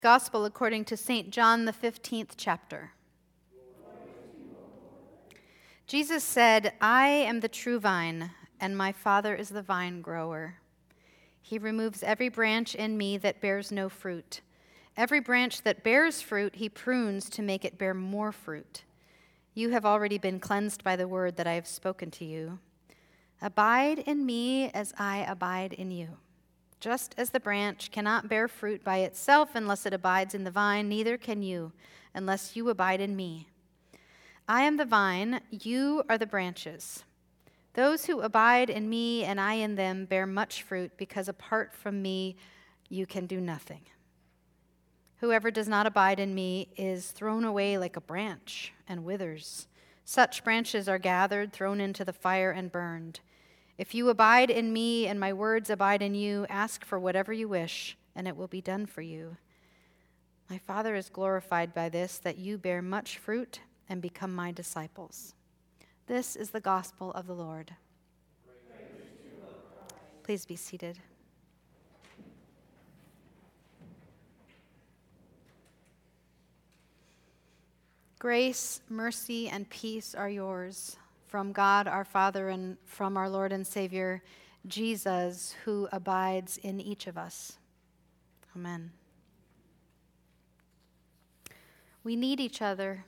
Gospel according to St. John, the 15th chapter. Jesus said, "I am the true vine, and my Father is the vine grower. He removes every branch in me that bears no fruit. Every branch that bears fruit, he prunes to make it bear more fruit. You have already been cleansed by the word that I have spoken to you. Abide in me as I abide in you. Just as the branch cannot bear fruit by itself unless it abides in the vine, neither can you unless you abide in me. I am the vine, you are the branches. Those who abide in me and I in them bear much fruit, because apart from me you can do nothing. Whoever does not abide in me is thrown away like a branch and withers. Such branches are gathered, thrown into the fire, and burned. If you abide in me and my words abide in you, ask for whatever you wish, and it will be done for you. My Father is glorified by this, that you bear much fruit and become my disciples." This is the gospel of the Lord. Please be seated. Grace, mercy, and peace are yours from God our Father and from our Lord and Savior, Jesus, who abides in each of us. Amen. We need each other.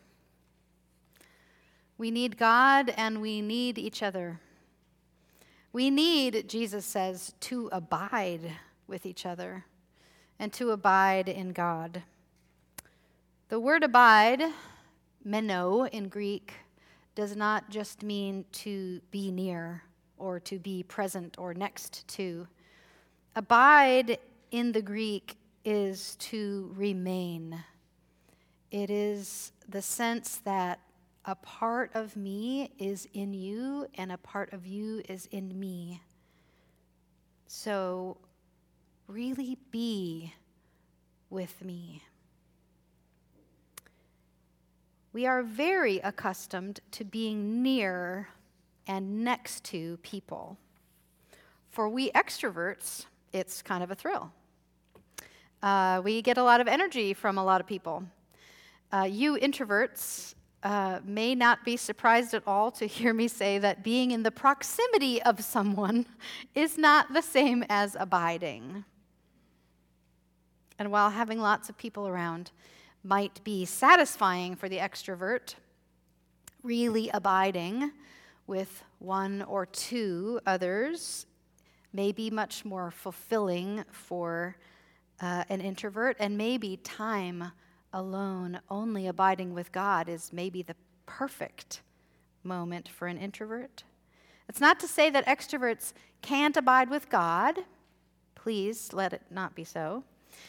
We need God and we need each other. We need, Jesus says, to abide with each other and to abide in God. The word abide, meno in Greek, does not just mean to be near or to be present or next to. Abide in the Greek is to remain. It is the sense that a part of me is in you and a part of you is in me. So really be with me. We are very accustomed to being near and next to people. For we extroverts, it's kind of a thrill. We get a lot of energy from a lot of people. You introverts may not be surprised at all to hear me say that being in the proximity of someone is not the same as abiding. And while having lots of people around might be satisfying for the extrovert, really abiding with one or two others may be much more fulfilling for an introvert, and maybe time alone, only abiding with God, is maybe the perfect moment for an introvert. It's not to say that extroverts can't abide with God. Please let it not be so.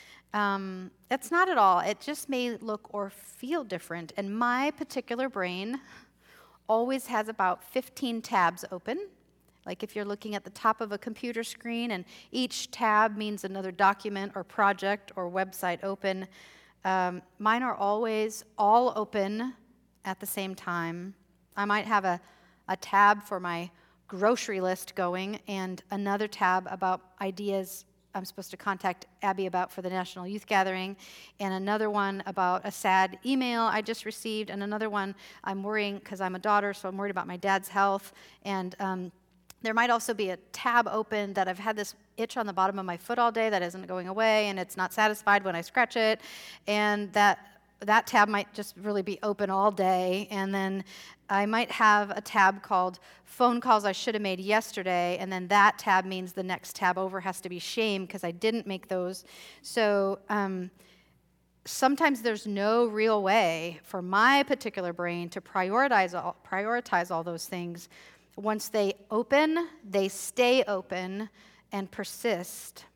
It's not at all. It just may look or feel different. And my particular brain always has about 15 tabs open. Like if you're looking at the top of a computer screen and each tab means another document or project or website open, mine are always all open at the same time. I might have a tab for my grocery list going and another tab about ideas I'm supposed to contact Abby about for the National Youth Gathering, and another one about a sad email I just received, and another one I'm worrying because I'm a daughter, so I'm worried about my dad's health. And there might also be a tab open that I've had this itch on the bottom of my foot all day that isn't going away, and it's not satisfied when I scratch it, and that tab might just really be open all day. And then I might have a tab called phone calls I should have made yesterday, and then that tab means the next tab over has to be shame because I didn't make those. So sometimes there's no real way for my particular brain to prioritize all those things. Once they open, they stay open and persist.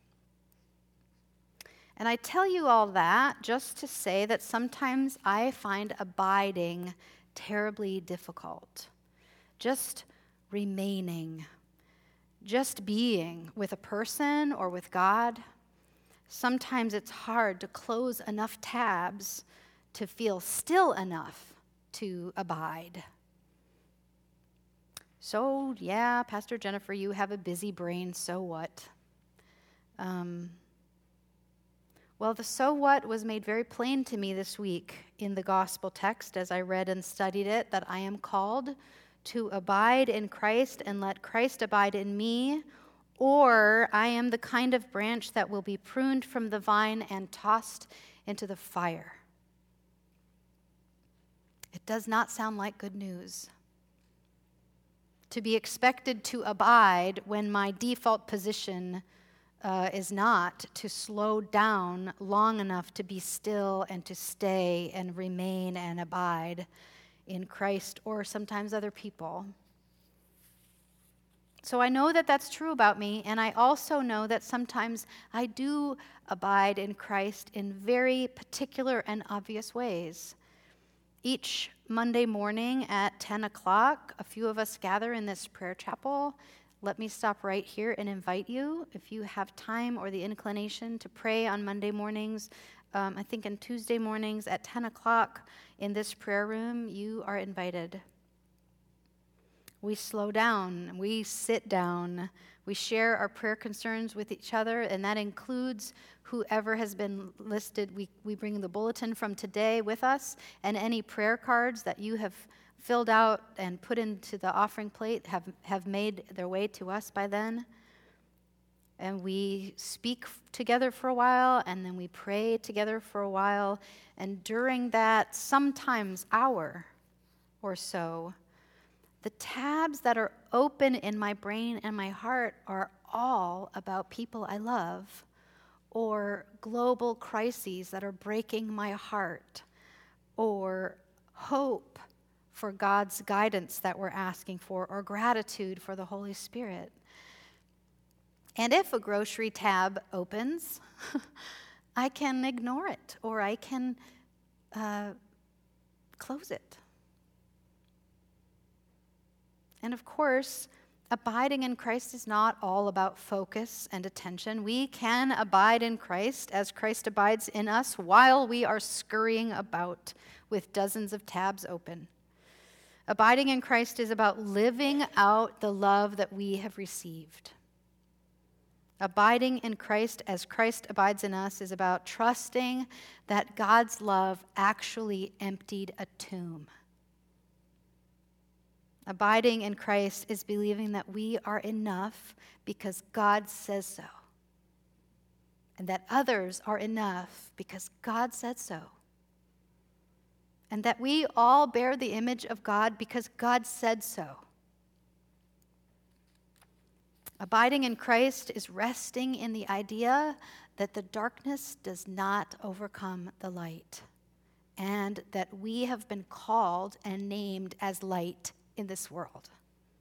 And I tell you all that just to say that sometimes I find abiding terribly difficult. Just remaining, just being with a person or with God. Sometimes it's hard to close enough tabs to feel still enough to abide. So, yeah, Pastor Jennifer, you have a busy brain, so what? Well, the so what was made very plain to me this week in the gospel text as I read and studied it, that I am called to abide in Christ and let Christ abide in me, or I am the kind of branch that will be pruned from the vine and tossed into the fire. It does not sound like good news. To be expected to abide when my default position is not to slow down long enough to be still and to stay and remain and abide in Christ or sometimes other people. So I know that that's true about me, and I also know that sometimes I do abide in Christ in very particular and obvious ways. Each Monday morning at 10 o'clock, a few of us gather in this prayer chapel. Let me stop right here and invite you, if you have time or the inclination to pray on Monday mornings, I think on Tuesday mornings at 10 o'clock in this prayer room, you are invited. We slow down, we sit down, we share our prayer concerns with each other, and that includes whoever has been listed. We bring the bulletin from today with us, and any prayer cards that you have filled out and put into the offering plate have made their way to us by then. And we speak together for a while, and then we pray together for a while, and during that sometimes hour or so, the tabs that are open in my brain and my heart are all about people I love, or global crises that are breaking my heart, or hope for God's guidance that we're asking for, or gratitude for the Holy Spirit. And if a grocery tab opens, I can ignore it, or I can close it. And of course, abiding in Christ is not all about focus and attention. We can abide in Christ as Christ abides in us while we are scurrying about with dozens of tabs open. Abiding in Christ is about living out the love that we have received. Abiding in Christ as Christ abides in us is about trusting that God's love actually emptied a tomb. Abiding in Christ is believing that we are enough because God says so, and that others are enough because God said so, and that we all bear the image of God because God said so. Abiding in Christ is resting in the idea that the darkness does not overcome the light, and that we have been called and named as light in this world.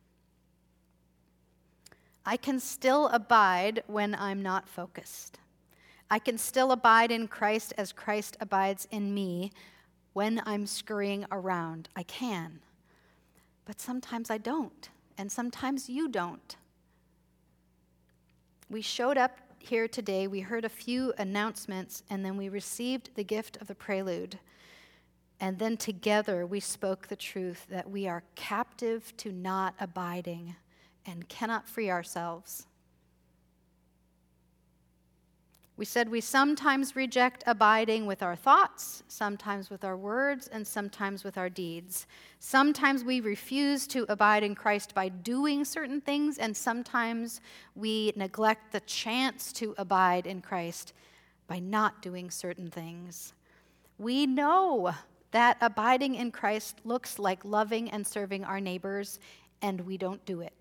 I can still abide when I'm not focused. I can still abide in Christ as Christ abides in me when I'm scurrying around. I can. But sometimes I don't, and sometimes you don't. We showed up here today, we heard a few announcements, and then we received the gift of the prelude. And then together we spoke the truth that we are captive to not abiding and cannot free ourselves. We said we sometimes reject abiding with our thoughts, sometimes with our words, and sometimes with our deeds. Sometimes we refuse to abide in Christ by doing certain things, and sometimes we neglect the chance to abide in Christ by not doing certain things. We know that abiding in Christ looks like loving and serving our neighbors, and we don't do it.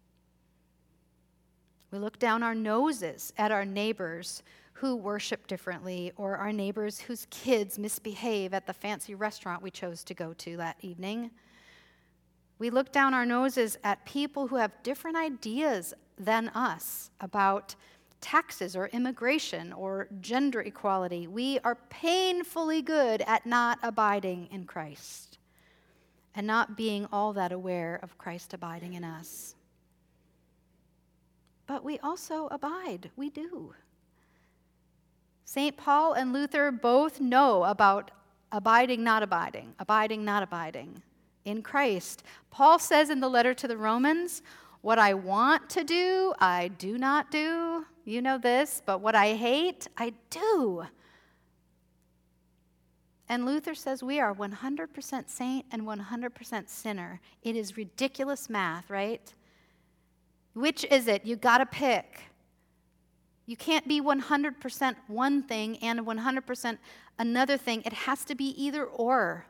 We look down our noses at our neighbors who worship differently, or our neighbors whose kids misbehave at the fancy restaurant we chose to go to that evening. We look down our noses at people who have different ideas than us about taxes or immigration or gender equality. We are painfully good at not abiding in Christ and not being all that aware of Christ abiding in us. But we also abide. We do. St. Paul and Luther both know about abiding, not abiding in Christ. Paul says in the letter to the Romans, "What I want to do, I do not do." You know this, but what I hate, I do. And Luther says we are 100% saint and 100% sinner. It is ridiculous math, right? Which is it? You got to pick. You can't be 100% one thing and 100% another thing. It has to be either or.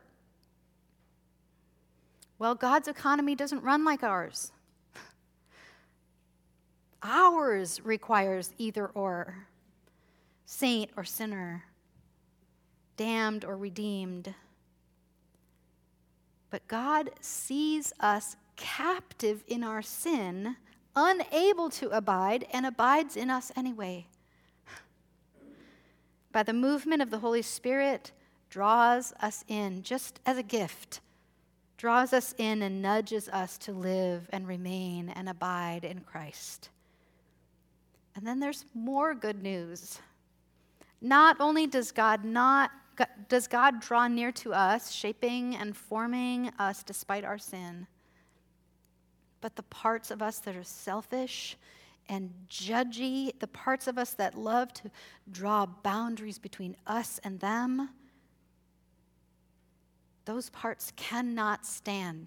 Well, God's economy doesn't run like ours. Ours requires either or. Saint or sinner. Damned or redeemed. But God sees us captive in our sin, unable to abide, and abides in us anyway. By the movement of the Holy Spirit, draws us in, just as a gift, draws us in and nudges us to live and remain and abide in Christ. And then there's more good news. Not only does God draw near to us, shaping and forming us despite our sin, but the parts of us that are selfish and judgy, the parts of us that love to draw boundaries between us and them, those parts cannot stand.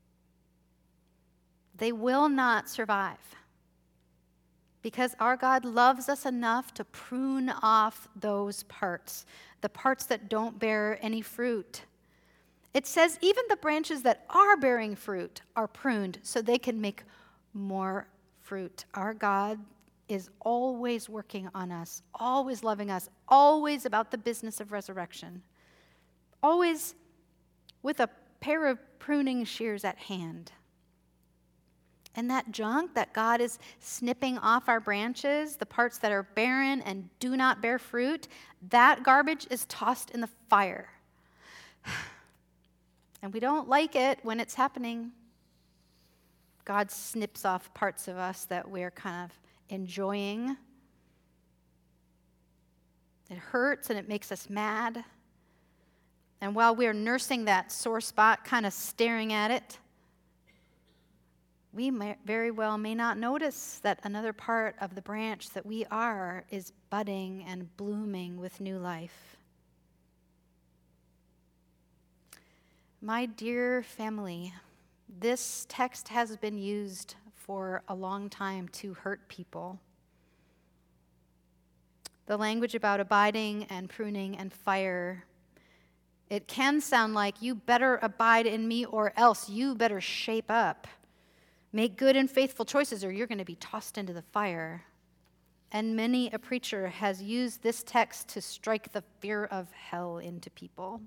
They will not survive. Because our God loves us enough to prune off those parts, the parts that don't bear any fruit. It says even the branches that are bearing fruit are pruned so they can make more fruit. Our God is always working on us, always loving us, always about the business of resurrection, always with a pair of pruning shears at hand. And that junk that God is snipping off our branches, the parts that are barren and do not bear fruit, that garbage is tossed in the fire. And we don't like it when it's happening. God snips off parts of us that we're kind of enjoying. It hurts and it makes us mad. And while we're nursing that sore spot, kind of staring at it, we very well may not notice that another part of the branch that we are is budding and blooming with new life. My dear family, this text has been used for a long time to hurt people. The language about abiding and pruning and fire, it can sound like you better abide in me or else you better shape up. Make good and faithful choices or you're going to be tossed into the fire. And many a preacher has used this text to strike the fear of hell into people.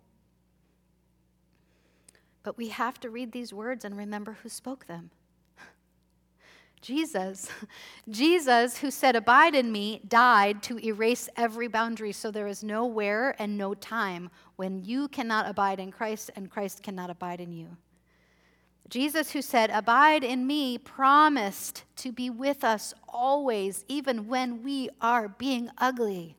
But we have to read these words and remember who spoke them. Jesus, who said, "Abide in me," died to erase every boundary, so there is no where and no time when you cannot abide in Christ and Christ cannot abide in you. Jesus, who said, "Abide in me," promised to be with us always, even when we are being ugly.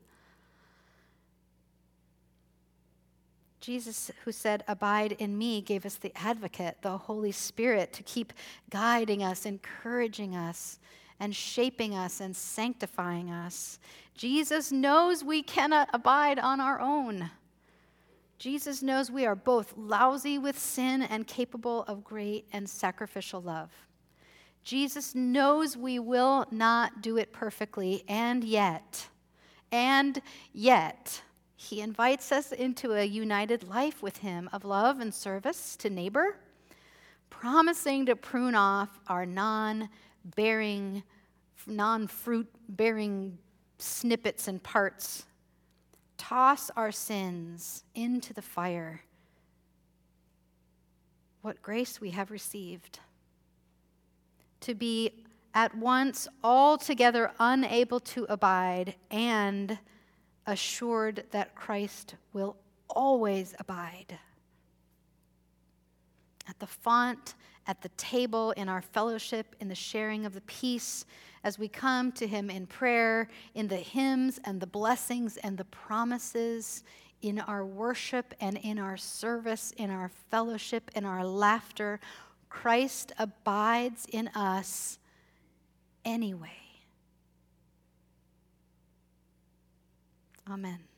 Jesus, who said, "Abide in me," gave us the advocate, the Holy Spirit, to keep guiding us, encouraging us, and shaping us and sanctifying us. Jesus knows we cannot abide on our own. Jesus knows we are both lousy with sin and capable of great and sacrificial love. Jesus knows we will not do it perfectly, and yet, he invites us into a united life with him of love and service to neighbor, promising to prune off our non-fruit-bearing snippets and parts. Toss our sins into the fire. What grace we have received. To be at once altogether unable to abide and assured that Christ will always abide. At the font, at the table, in our fellowship, in the sharing of the peace, as we come to him in prayer, in the hymns and the blessings and the promises, in our worship and in our service, in our fellowship, in our laughter, Christ abides in us anyway. Amen.